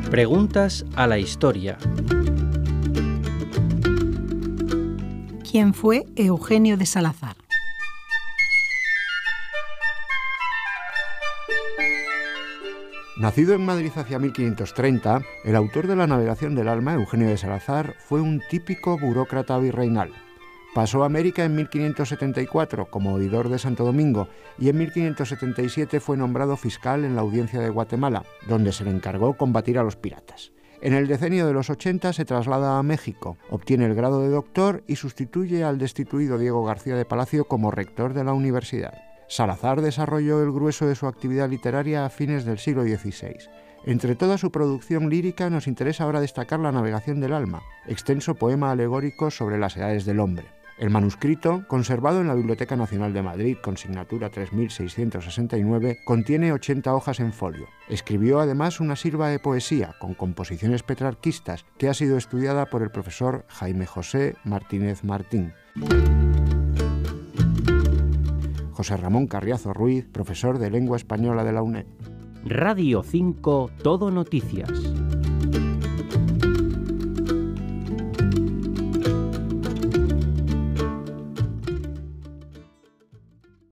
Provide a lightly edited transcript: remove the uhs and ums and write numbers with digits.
Preguntas a la historia. ¿Quién fue Eugenio de Salazar? Nacido en Madrid hacia 1530, el autor de la Navegación del Alma, Eugenio de Salazar, fue un típico burócrata virreinal. Pasó a América en 1574 como oidor de Santo Domingo y en 1577 fue nombrado fiscal en la Audiencia de Guatemala, donde se le encargó combatir a los piratas. En el decenio de los 80 se traslada a México, obtiene el grado de doctor y sustituye al destituido Diego García de Palacio como rector de la universidad. Salazar desarrolló el grueso de su actividad literaria a fines del siglo XVI. Entre toda su producción lírica nos interesa ahora destacar La Navegación del Alma, extenso poema alegórico sobre las edades del hombre. El manuscrito, conservado en la Biblioteca Nacional de Madrid con signatura 3669, contiene 80 hojas en folio. Escribió además una sirva de poesía con composiciones petrarquistas que ha sido estudiada por el profesor Jaime José Martínez Martín. José Ramón Carriazo Ruiz, profesor de Lengua Española de la UNED. Radio 5 Todo Noticias.